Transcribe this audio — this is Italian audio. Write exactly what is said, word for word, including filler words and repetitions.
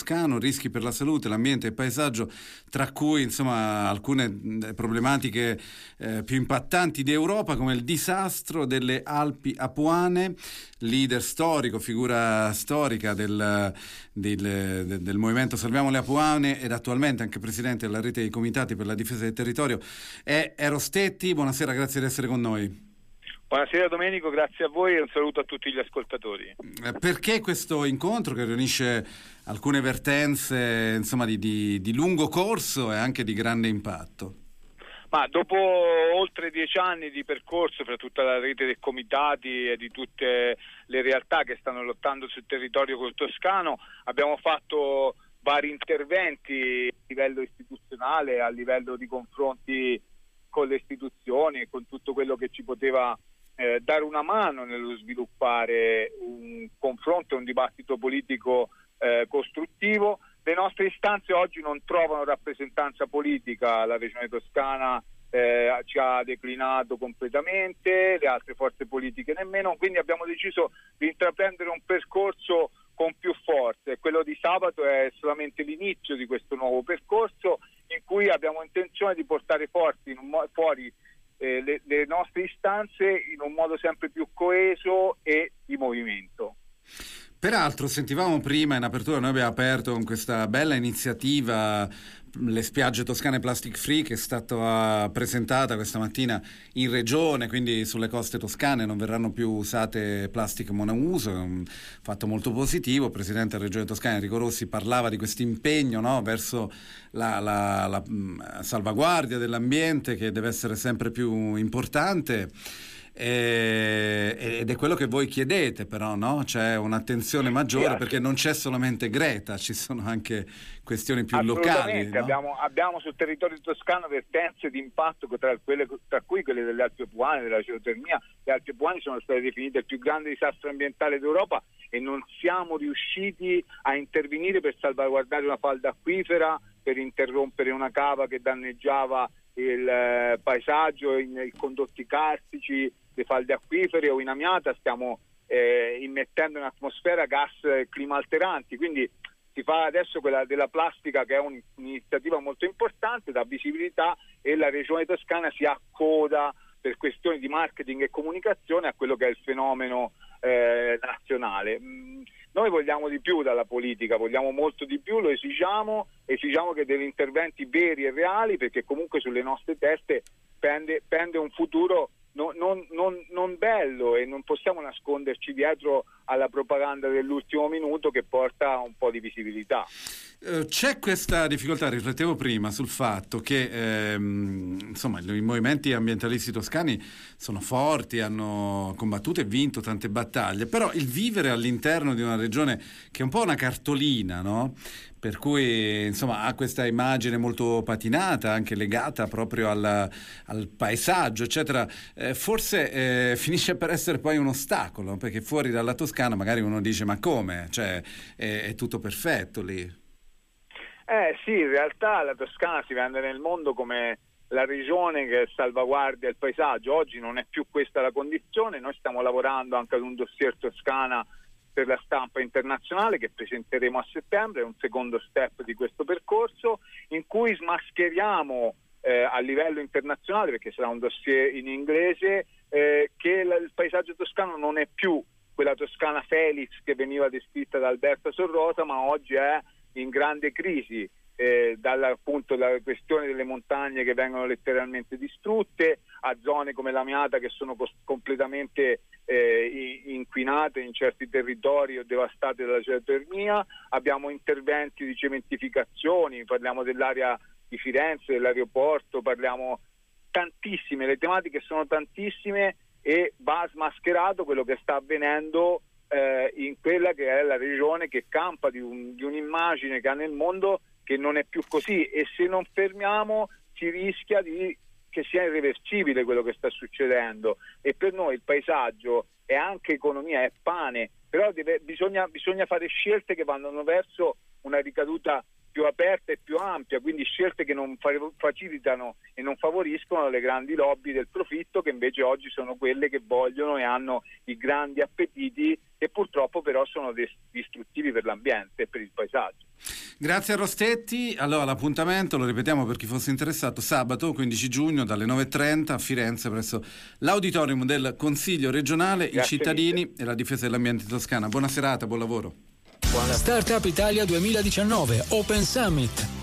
toscano, rischi per la salute, l'ambiente e il paesaggio, tra cui insomma alcune problematiche eh, più impattanti d'Europa, come il disastro delle Alpi Apuane. Leader storico, figura storica del, del, del, del movimento Salviamo le Apuane ed attualmente anche presidente della rete dei comitati per la difesa del territorio, è Eero Stetti. Buonasera, grazie di essere con noi. Buonasera Domenico, grazie a voi e un saluto a tutti gli ascoltatori. Perché questo incontro che riunisce alcune vertenze insomma di, di, di lungo corso e anche di grande impatto? Ma dopo oltre dieci anni di percorso fra tutta la rete dei comitati e di tutte le realtà che stanno lottando sul territorio col toscano, abbiamo fatto vari interventi a livello istituzionale, a livello di confronti con le istituzioni e con tutto quello che ci poteva eh, dare una mano nello sviluppare un confronto e un dibattito politico eh, costruttivo. Le nostre istanze oggi non trovano rappresentanza politica, la Regione Toscana eh, ci ha declinato completamente, le altre forze politiche nemmeno, quindi abbiamo deciso di intraprendere un percorso con più forze. Quello di sabato è solamente l'inizio di questo nuovo percorso in cui abbiamo intenzione di portare forti in un mo- fuori eh, le, le nostre istanze in un modo sempre più coeso e di movimento. Peraltro sentivamo prima in apertura, noi abbiamo aperto con questa bella iniziativa le spiagge toscane plastic free che è stata presentata questa mattina in regione, quindi sulle coste toscane non verranno più usate plastiche monouso, è un fatto molto positivo. Il presidente della regione toscana Enrico Rossi parlava di questo impegno, no, verso la, la, la mh, salvaguardia dell'ambiente che deve essere sempre più importante. Ed è quello che voi chiedete, però, no? C'è un'attenzione maggiore, sì, perché non c'è solamente Greta, ci sono anche questioni più locali, no? abbiamo, abbiamo sul territorio toscano vertenze di impatto tra, quelle, tra cui quelle delle Alpi Apuane, della geotermia. Le Alpi Apuane sono state definite il più grande disastro ambientale d'Europa e non siamo riusciti a intervenire per salvaguardare una falda acquifera, per interrompere una cava che danneggiava il eh, paesaggio, in, i condotti carstici, le falde acquifere o in Amiata stiamo eh, immettendo in atmosfera gas climalteranti, quindi si fa adesso quella della plastica, che è un, un'iniziativa molto importante, dà visibilità, e la regione toscana si accoda per questioni di marketing e comunicazione a quello che è il fenomeno eh, nazionale. Mm, noi vogliamo di più dalla politica, vogliamo molto di più, lo esigiamo, esigiamo che degli interventi veri e reali, perché comunque sulle nostre teste pende, pende un futuro non, non, non, non bello, e non possiamo nasconderci dietro alla propaganda dell'ultimo minuto che porta un po' di visibilità. C'è questa difficoltà, riflettevo prima sul fatto che ehm, insomma i movimenti ambientalisti toscani sono forti, hanno combattuto e vinto tante battaglie, però il vivere all'interno di una regione che è un po' una cartolina, no? Per cui insomma ha questa immagine molto patinata, anche legata proprio al, al paesaggio, eccetera, eh, forse eh, finisce per essere poi un ostacolo, perché fuori dalla Toscana magari uno dice: ma come? Cioè è, è tutto perfetto lì. Eh sì, in realtà la Toscana si vende nel mondo come la regione che salvaguardia il paesaggio. Oggi non è più questa la condizione. Noi stiamo lavorando anche ad un dossier Toscana per la stampa internazionale che presenteremo a settembre, è un secondo step di questo percorso, in cui smascheriamo eh, a livello internazionale, perché sarà un dossier in inglese, eh, che la, il paesaggio toscano non è più quella Toscana Felix che veniva descritta da Alberto Sorrosa, ma oggi è in grande crisi, eh, dalla appunto la questione delle montagne che vengono letteralmente distrutte, a zone come l'Amiata che sono cos- completamente eh, inquinate in certi territori o devastate dalla geotermia. Abbiamo interventi di cementificazioni, parliamo dell'area di Firenze, dell'aeroporto, parliamo tantissime, le tematiche sono tantissime, e va smascherato quello che sta avvenendo Eh, in quella che è la regione che campa di, un, di un'immagine che ha nel mondo che non è più così, e se non fermiamo si rischia di che sia irreversibile quello che sta succedendo. E per noi il paesaggio è anche economia, è pane, però deve, bisogna, bisogna fare scelte che vanno verso una ricaduta più aperta e più ampia, quindi scelte che non facilitano e non favoriscono le grandi lobby del profitto, che invece oggi sono quelle che vogliono e hanno i grandi appetiti, che purtroppo però sono distruttivi per l'ambiente e per il paesaggio. Grazie a Rostetti. Allora l'appuntamento, lo ripetiamo per chi fosse interessato, sabato quindici giugno dalle nove e trenta a Firenze presso l'auditorium del Consiglio regionale, Grazie i cittadini mille. E la difesa dell'ambiente in Toscana. Buona serata, buon lavoro. Startup Italia duemiladiciannove Open Summit.